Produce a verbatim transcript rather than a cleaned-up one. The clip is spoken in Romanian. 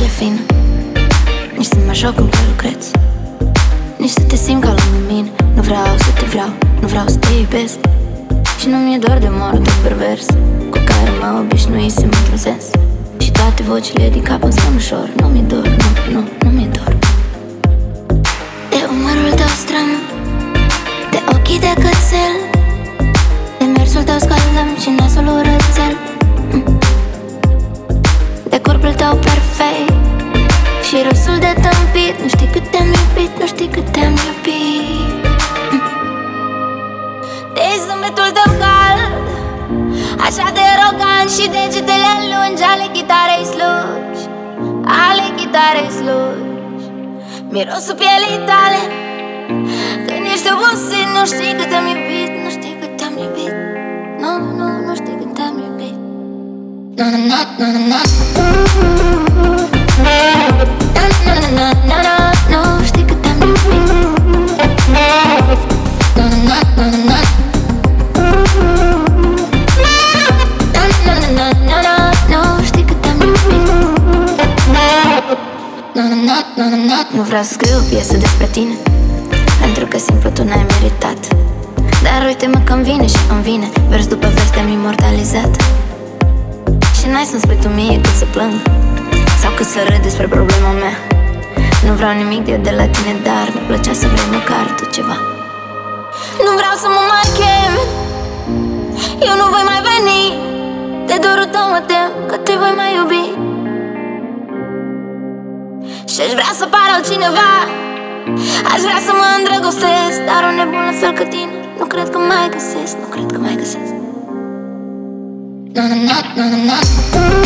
piele fină, nici să mă joc cum că lucrez, nici să te simt ca lângă mine. Nu vreau să te vreau, nu vreau să te iubesc, și nu mi-e doar de moră tot pervers cu care mă obișnuisem într-un sens. Și toate vocile din cap îmi spun ușor: nu mi-e dor, nu, nu, nu mi-e dor. De umărul tău stram, de ochii de cățel, de mersul tău scaldăm și nasul urățel, de corpul tău perfect și râsul de tâmpit. Nu știi cât te-am iubit, nu știi cât te-am iubit. De zâmbetul tău cald, așa de arogant, și degetele lungi ale chitarei slugi, ale chitarei slugi. Mirosul pielii tale când ești obosit. Nu știi cât te-am iubit, nu știi cât te-am iubit. Nu, nu, nu știi cât te-am iubit. Na na na na na na na na na. Nu știi cât te-am iubit. Na na na na na. Nu vreau să scriu o piesă despre tine, pentru că simplu tu n-ai meritat. Dar uite-mă că-mi vine și îmi vine, vers după vers te-am imortalizat. Și n-ai să-mi spui tu mie cât să plâng sau cât să râd despre problema mea. Nu vreau nimic de, de la tine, dar mi-ar plăcea să vrei măcar tu ceva. Nu vreau să mă mai chem, eu nu voi mai veni. De dorul tău mă tem că te voi mai iubi. Și-aș vrea să par altcineva, aș vrea să mă îndrăgostesc, dar un nebun la fel ca tine nu cred că mai găsesc, nu cred că mai găsesc. Na na na na na.